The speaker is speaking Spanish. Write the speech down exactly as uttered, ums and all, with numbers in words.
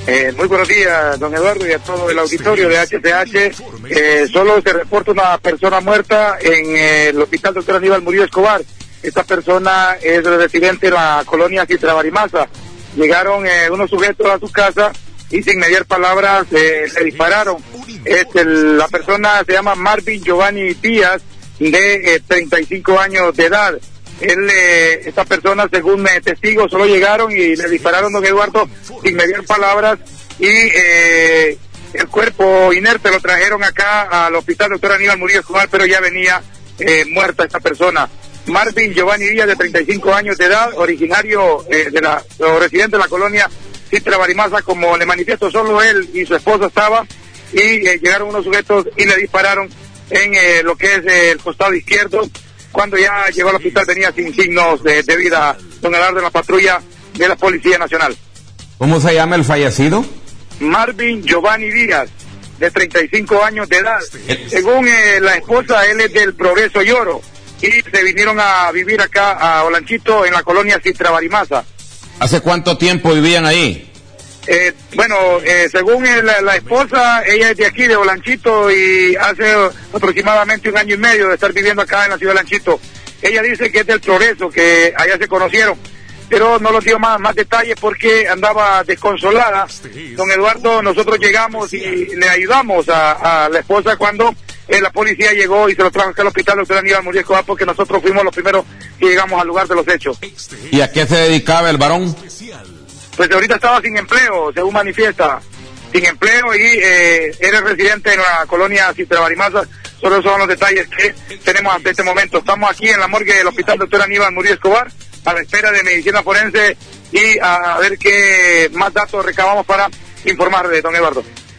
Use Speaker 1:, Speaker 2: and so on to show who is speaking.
Speaker 1: Eh, muy buenos días, don Eduardo, y a todo el auditorio de H C H. Eh, solo se reporta una persona muerta en eh, el hospital doctor Aníbal Murillo Escobar. Esta persona es residente de la colonia Citra Barimaza. Llegaron eh, unos sujetos a su casa y sin mediar palabras eh, le dispararon. Este, la persona se llama Marvin Giovanni Díaz, de eh, treinta y cinco años de edad. Él, eh, esta persona, según eh, testigos, solo llegaron y le dispararon, don Eduardo, sin mediar palabras, y eh, el cuerpo inerte lo trajeron acá al hospital doctor Aníbal Murillo Escobar, pero ya venía eh, muerta esta persona. Marvin Giovanni Díaz, de treinta y cinco años de edad, originario eh, de la, o residente de la colonia Citra Barimaza, como le manifiesto, solo él y su esposa estaba, y eh, llegaron unos sujetos y le dispararon en eh, lo que es eh, el costado izquierdo. Cuando ya llegó al hospital venía sin signos de, de vida, don Eduardo, de la patrulla de la Policía Nacional.
Speaker 2: ¿Cómo se llama el fallecido?
Speaker 1: Marvin Giovanni Díaz, de treinta y cinco años de edad. Según eh, la esposa, él es del Progreso Lloro, y se vinieron a vivir acá a Olanchito, en la colonia Citra Barimaza.
Speaker 2: ¿Hace cuánto tiempo vivían ahí?
Speaker 1: Eh, bueno, eh, según eh, la, la esposa, ella es de aquí, de Olanchito, y hace aproximadamente un año y medio de estar viviendo acá en la ciudad de Olanchito. Ella dice que es del Progreso, que allá se conocieron, pero no nos dio más, más detalles porque andaba desconsolada. Don Eduardo, nosotros llegamos y le ayudamos a, a la esposa cuando eh, la policía llegó y se lo trajo acá al hospital doctor Aníbal Murillo Escobar, porque nosotros fuimos los primeros que llegamos al lugar de los hechos.
Speaker 2: ¿Y a qué se dedicaba el varón?
Speaker 1: Pues ahorita estaba sin empleo, según manifiesta, sin empleo, y eh, era residente en la colonia Citra Barimaza. Solo esos son los detalles que tenemos hasta este momento. Estamos aquí en la morgue del hospital doctor Aníbal Murillo Escobar, a la espera de medicina forense y a ver qué más datos recabamos para informar de don Eduardo.